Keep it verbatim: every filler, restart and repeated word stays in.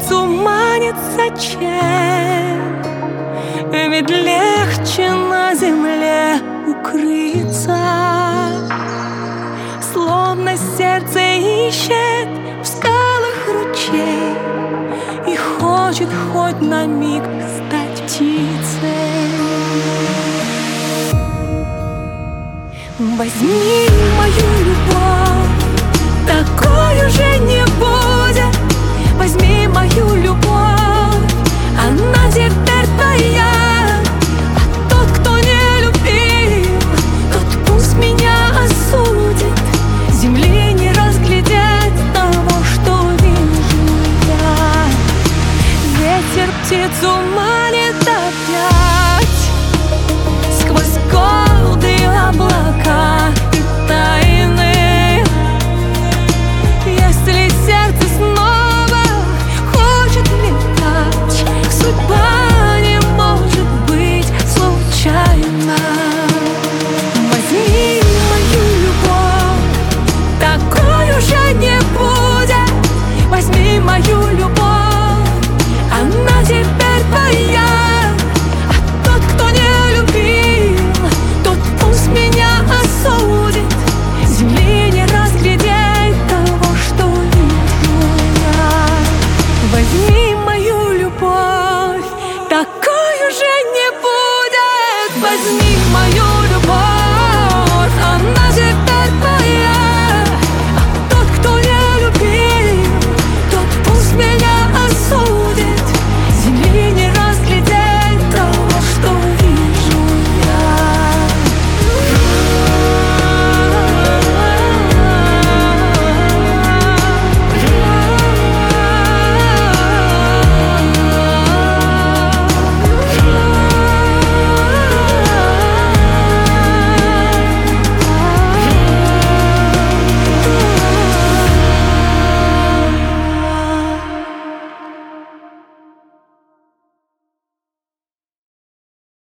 сердцу манит зачем? Ведь легче на земле укрыться, словно сердце ищет в скалах ручей и хочет хоть на миг стать птицей. Возьми мою любовь, такой уже не будет. Возьми мою любовь, она всегда